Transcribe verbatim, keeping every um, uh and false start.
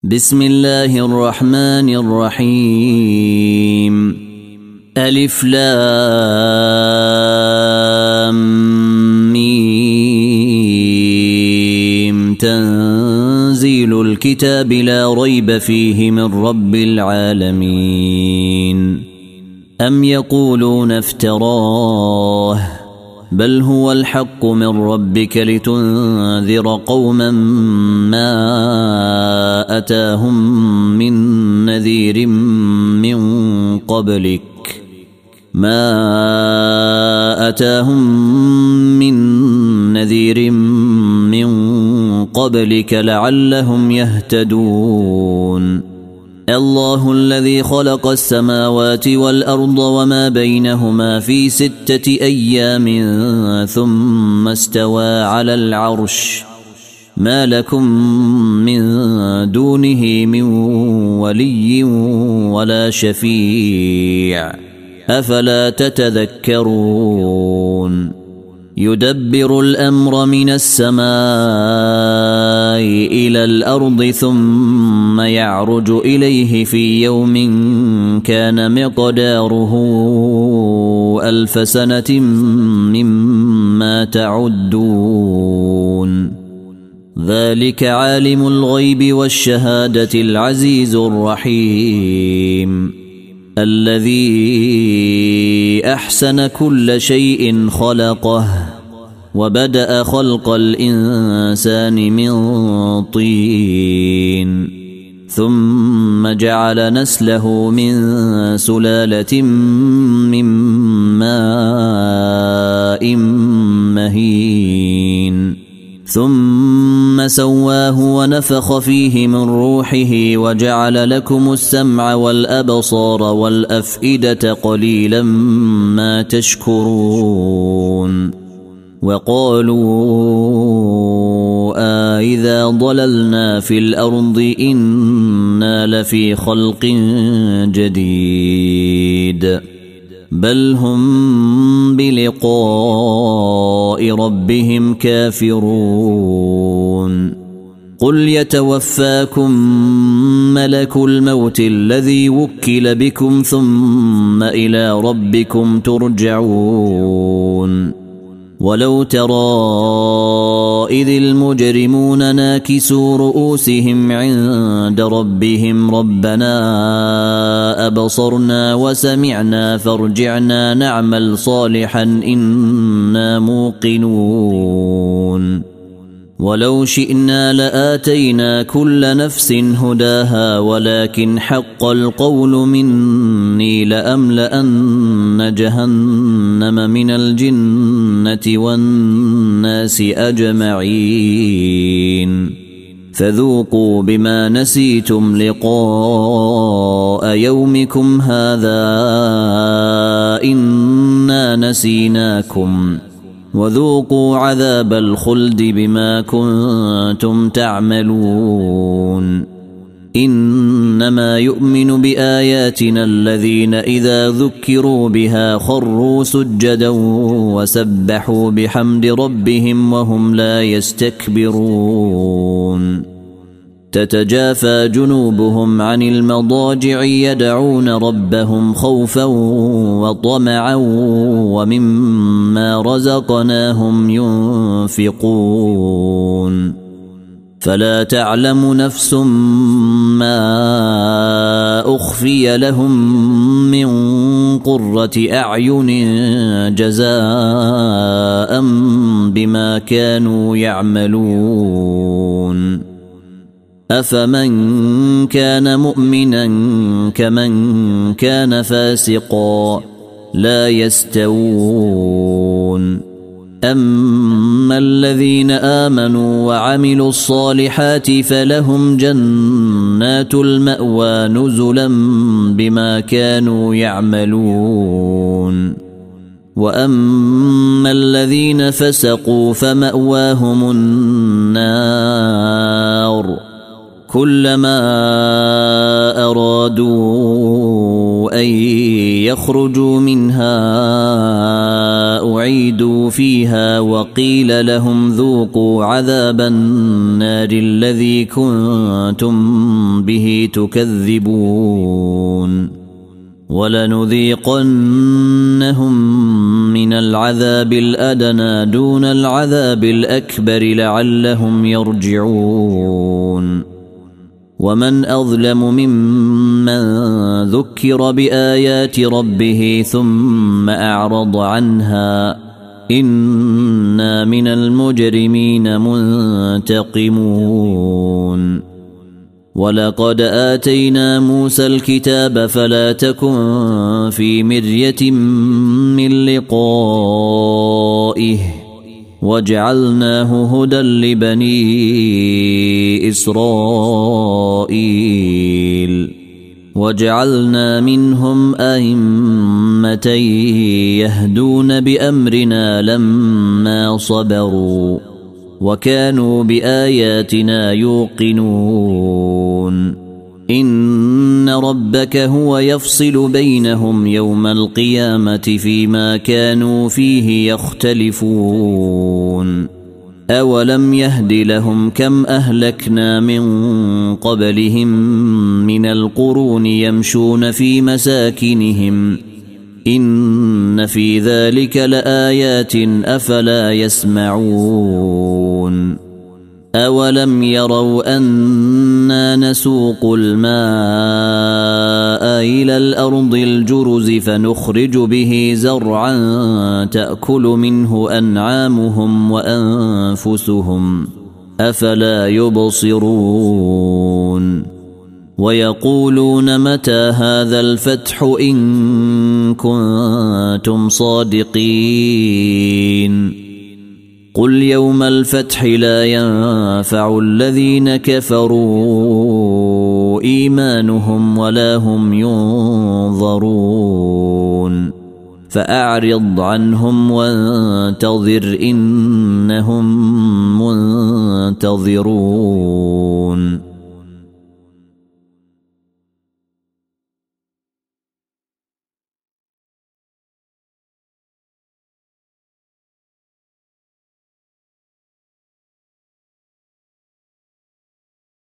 بسم الله الرحمن الرحيم. ألف لام ميم. تنزيل الكتاب لا ريب فيه من رب العالمين. أم يقولون افتراه بل هو الحق من ربك لتنذر قوما ما أتاهم من نذير من قبلك ما أتاهم من نذير من قبلك لعلهم يهتدون. الله الذي خلق السماوات والأرض وما بينهما في ستة أيام ثم استوى على العرش ما لكم من دونه من ولي ولا شفيع أفلا تتذكرون. يدبر الأمر من السماء إلى الأرض ثم يعرج إليه في يوم كان مقداره ألف سنة مما تعدون. ذلك عالم الغيب والشهادة العزيز الرحيم الذي أحسن كل شيء خلقه وبدأ خلق الإنسان من طين ثم جعل نسله من سلالة من ماء مهين ثم سواه ونفخ فيه من روحه وجعل لكم السمع والأبصار والأفئدة قليلا ما تشكرون. وقالوا أإذا ضللنا في الأرض إنا لفي خلق جديد بل هم بلقاء ربهم كافرون. قل يتوفاكم ملك الموت الذي وكل بكم ثم إلى ربكم ترجعون. ولو ترى إذ المجرمون ناكسوا رؤوسهم عند ربهم ربنا أبصرنا وسمعنا فارجعنا نعمل صالحا إنا موقنون. ولو شئنا لآتينا كل نفس هداها ولكن حق القول مني لأملأن جهنم من الجنة والناس أجمعين. فذوقوا بما نسيتم لقاء يومكم هذا إنا نسيناكم وذوقوا عذاب الخلد بما كنتم تعملون. إنما يؤمن بآياتنا الذين إذا ذكروا بها خروا سجدا وسبحوا بحمد ربهم وهم لا يستكبرون. تتجافى جنوبهم عن المضاجع يدعون ربهم خوفا وطمعا ومما رزقناهم ينفقون. فلا تعلم نفس ما أخفي لهم من قرة أعين جزاء بما كانوا يعملون. أفمن كان مؤمنا كمن كان فاسقا لا يستوون. أما الذين آمنوا وعملوا الصالحات فلهم جنات المأوى نزلا بما كانوا يعملون. وأما الذين فسقوا فمأواهم النار كلما أرادوا أن يخرجوا منها أعيدوا فيها وقيل لهم ذوقوا عذاب النار الذي كنتم به تكذبون ولنذيقنهم من العذاب الأدنى دون العذاب الأكبر لعلهم يرجعون ومن أظلم ممن ذكر بآيات ربه ثم أعرض عنها إنا من المجرمين منتقمون ولقد آتينا موسى الكتاب فلا تكن في مرية من لقائه وجعلناه هدى لبني إسرائيل وجعلنا منهم أئمة يهدون بأمرنا لما صبروا وكانوا بآياتنا يوقنون إن ربك هو يفصل بينهم يوم القيامة فيما كانوا فيه يختلفون أولم يهد لهم كم أهلكنا من قبلهم من القرون يمشون في مساكنهم إن في ذلك لآيات أفلا يسمعون أولم يروا أنا نسوق الماء إلى الأرض الجرز فنخرج به زرعا تأكل منه أنعامهم وأنفسهم أفلا يبصرون ويقولون متى هذا الفتح إن كنتم صادقين قل يوم الفتح لا ينفع الذين كفروا إيمانهم ولا هم ينظرون فأعرض عنهم وانتظر إنهم منتظرون